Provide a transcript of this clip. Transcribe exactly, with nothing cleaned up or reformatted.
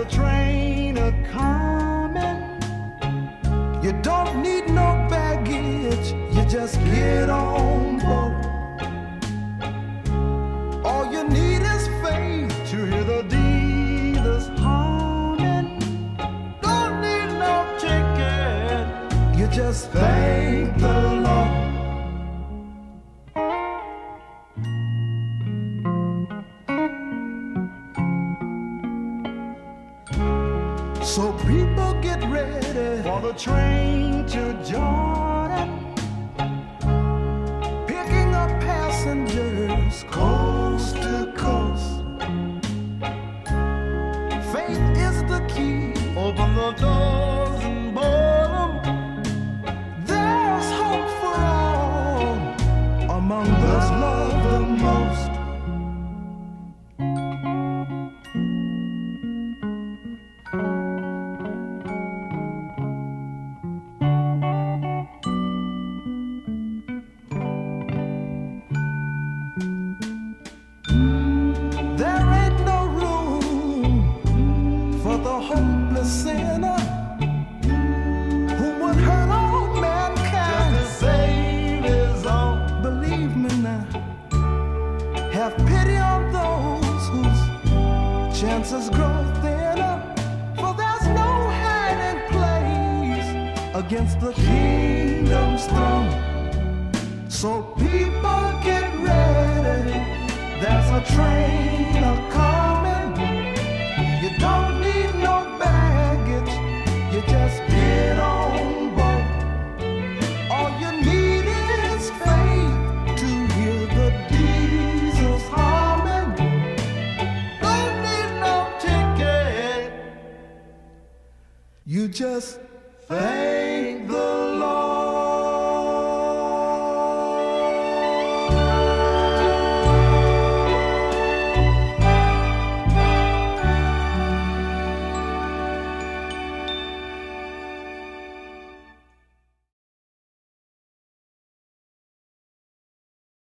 train a coming. You don't need no baggage, you just get on board. All you need is faith to hear the dealers humming. Don't need no ticket, you just thank the Lord. So people get ready for the train to Jordan, picking up passengers coast to coast. Faith is the key, open the doors and board them. There's hope for all among those loved the most. Sinner who would hurt all mankind just to save his own. Believe me now, have pity on those whose chances grow thinner, for there's no hiding place against the kingdom's throne. So people get ready, there's a train a-coming. You don't need no baggage, you just get on board. All you need is faith to hear the diesels humming. Don't need no ticket, you just thank the Lord.